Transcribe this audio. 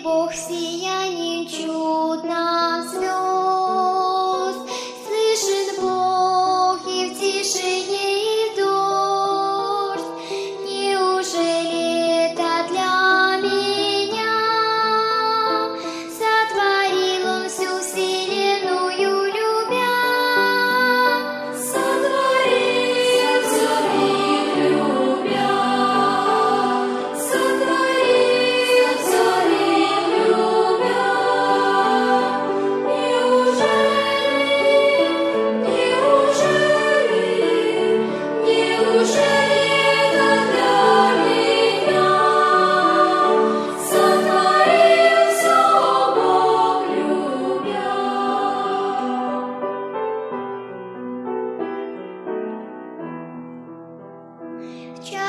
Бог сиянием чудных звезд, слышен Бог и в тишине, и в дождь. Неужели это для меня сотворил Он всю вселенную, любя? Сотворил всю мир, любя. Сотворил всю мир, любя. Неужели это для меня сотворил всё Бог, любя? В